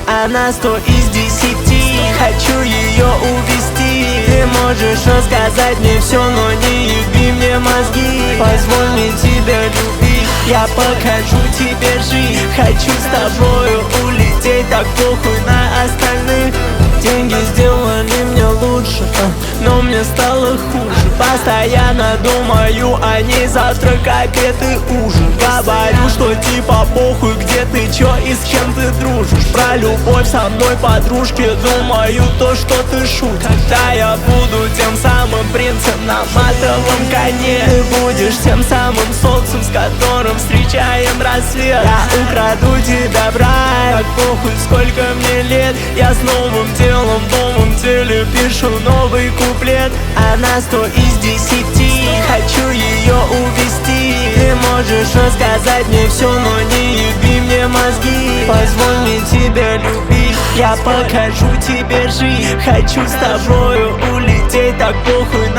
Она 100 из 10. Хочу ее увести. Ты можешь рассказать мне все, но не еби мне мозги. Позволь мне тебя любить, я покажу тебе жизнь. Хочу с тобою улететь, так похуй на остальных. Деньги сделали мне лучше, но мне стало хуже. Постоянно думаю о ней, завтрак, обед и ужин. Говорю, что типа похуй, где ты, чё и с кем ты дружишь. Про любовь со мной подружки думаю то, что ты шутишь. Когда я буду тем самым принцем на матовом коне, ты будешь тем самым солнцем, с которым встречаем рассвет. Я украду тебя в рай, так похуй, сколько мне лет. Я с новым делом в новом теле пишу новый куплет. Она 100 из 10. Хочу ее увести. Ты можешь рассказать мне все, но не еби мне мозги. Позволь мне тебя любить, я покажу тебе жизнь. Хочу с тобою улететь, так похуй